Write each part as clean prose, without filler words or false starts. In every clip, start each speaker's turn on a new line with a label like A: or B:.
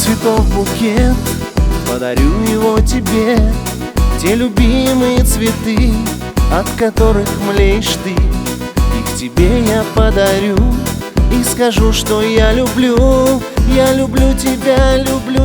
A: цветов букет, подарю его тебе. Те любимые цветы, от которых млеешь ты, их тебе я подарю. И скажу, что я люблю тебя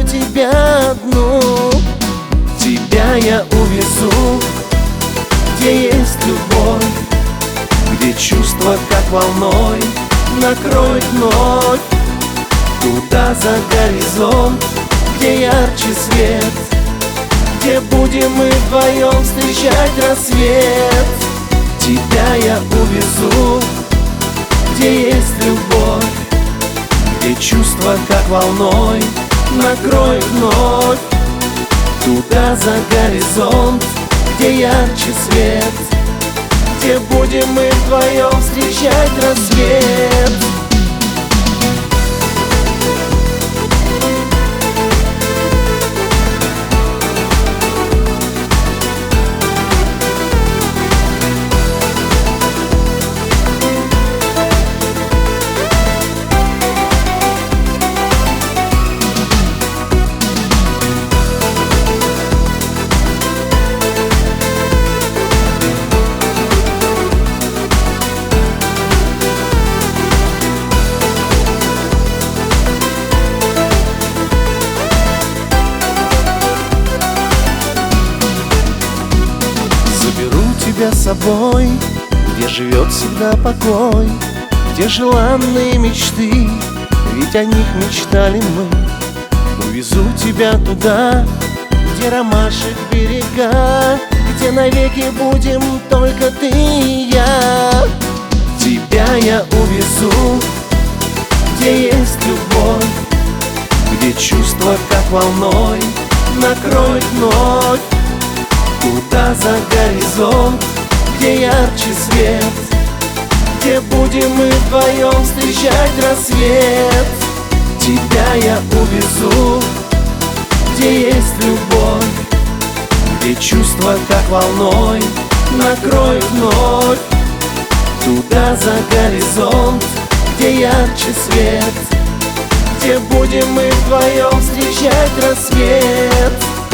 A: одну. Тебя я увезу, где есть любовь, где чувства как волной накроет вновь. Туда за горизонт, где ярче свет, где будем мы вдвоем встречать рассвет. Тебя я увезу, где есть любовь, где чувства как волной накроет вновь. Туда за горизонт, где ярче свет, где будем мы вдвоем встречать рассвет. Тебя с собой, где живет всегда покой, где желанные мечты, ведь о них мечтали мы. Увезу тебя туда, где ромашек берега, где навеки будем только ты и я. Тебя я увезу, где есть любовь, где чувства как волной накроет вновь. Туда за горизонт, где ярче свет, где будем мы вдвоем встречать рассвет. Тебя я увезу, где есть любовь, где чувства как волной накроет вновь. Туда за горизонт, где ярче свет, где будем мы вдвоем встречать рассвет.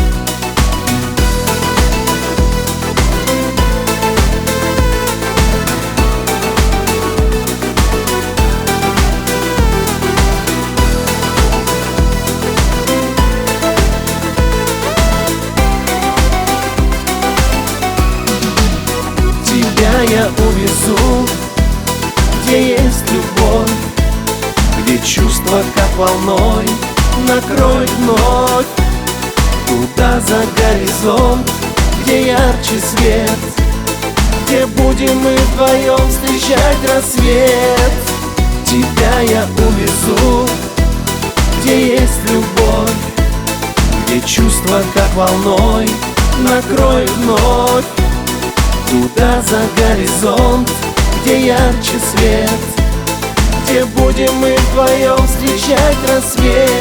A: Тебя я увезу, где есть любовь, где чувства как волной накроет вновь. Туда за горизонт, где ярче свет, где будем мы вдвоем встречать рассвет. Тебя я увезу, где есть любовь, где чувства как волной накроет вновь. Туда за горизонт, где ярче свет, где будем мы вдвоем встречать рассвет.